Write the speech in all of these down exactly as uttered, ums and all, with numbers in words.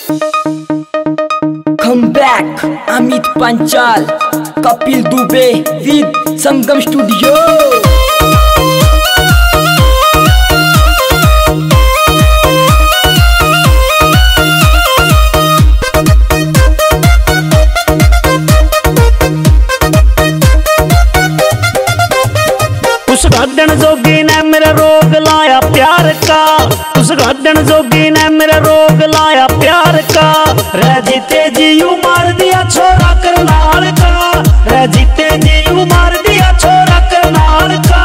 Come back, Amit Panchal, Kapil Dubey with Sangam Studio. उस garden जोगी ने मेरा रोग लाया प्यार का, उस गार्डन जोगी ने मेरा रोग लाया प्यार का। रह जीते जी यू मार दिया छोरा करनाल का, रह जीते जी यू मार दिया छोरा करनाल का।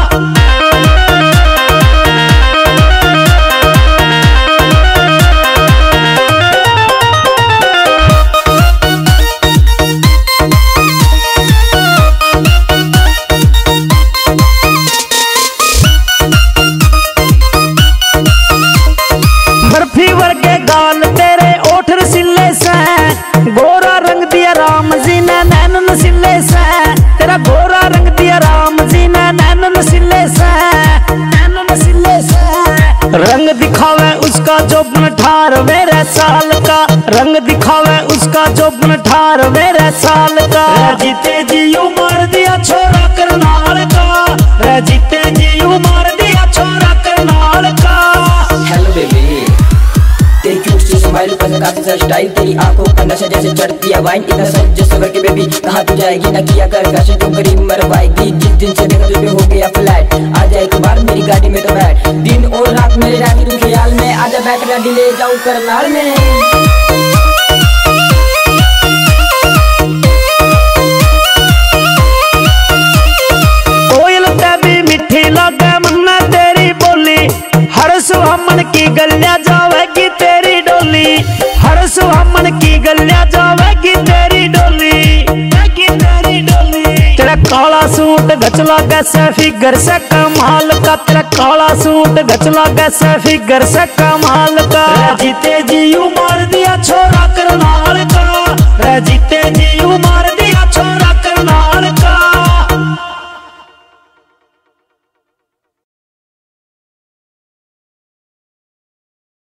बर्फी वर्गे गाल तेरे ओठ रसीले से, गोरा रंग दिया राम जी ने नैन नसीले से। तेरा गोरा रंग दिया राम जी ने नैन नसीले से, नैन नसीले से। रंग दिखावे उसका जोबन ठार मेरे साल का, रंग दिखावे उसका जोबन ठार मेरे साल का। रह जीते जी यू मार दिया छोरा करनाल का, रह जीते जी यू मार दिया छोरा करनाल का। हेलो बेबी, तेरी क्यूट सी स्माइल पर काफी सा स्टाइल, तेरी आंखों पर नशा जैसे चढ़ती है वाइन। इतना सच जैसे करके बेबी कहाँ तू जाएगी, ना किया कर फैशन तो करीब मरवाएगी। जिस दिन से देखा तुझे हो गया फ्लैट, आ जाए एक बार मेरी गाड़ी में तो बैठ। दिन और रात मेरे रहती तू ख्याल में, आजा बैठ गाड़ी ले जाऊं करनाल में। कोयल तेरी मिठी लागे मन्ना तेरी बोली, हर सुहामन की गलियां जावेगी तेरी डोली, हर सुहामन की गलियां जावेगी तेरी डोली, तेरी डोली। तेरा काला सूट गचला कैसे फिगर से कमाल का, तेरा काला सूट गचला कैसे फिगर से कमाल का। रह जीते जी यू मार दिया छोरा करनाल का, रह जीते जी